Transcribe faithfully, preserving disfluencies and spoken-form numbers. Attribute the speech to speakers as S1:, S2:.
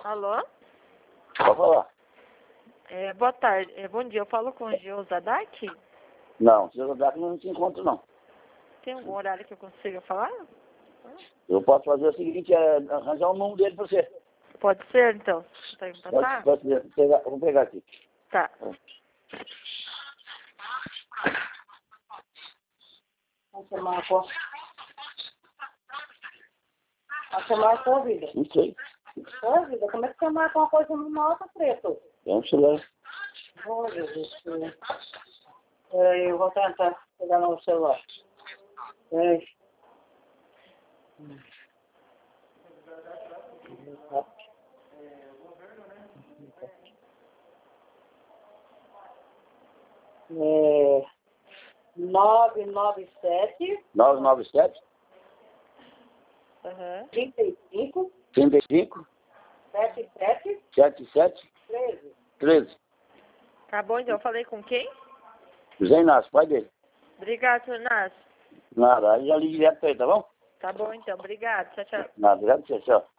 S1: Alô?
S2: Pode falar.
S1: É, boa tarde. É, bom dia. Eu falo com o Gil Zadak?
S2: Não, se eu dar que não te encontro, não.
S1: Tem algum horário que eu consiga falar?
S2: Eu posso fazer o seguinte, é arranjar o número dele pra você.
S1: Pode ser, então. Tá indo
S2: Pode,
S1: passar?
S2: pode pegar, vou pegar aqui.
S1: Tá.
S3: Você marcou? Você marcou, vida?
S2: Não sei.
S3: Ô, vida, como é que você marca uma coisa numa outra, preto?
S2: É um celular.
S3: Olha, Deus. Peraí, eu vou tentar pegar no celular. Peraí. É, nove nove sete,
S2: nove nove sete,
S1: Aham.
S3: trinta e cinco,
S2: trinta e cinco,
S3: setenta e sete,
S2: setenta e sete,
S3: treze.
S2: treze.
S1: Tá bom, então. Eu falei com quem?
S2: José Inácio, pai dele.
S1: Obrigado, seu Inácio.
S2: Nada, aí já liga direto pra ele, tá bom?
S1: Tá bom, então. Obrigado. Tchau, tchau.
S2: Nada, obrigado, tchau.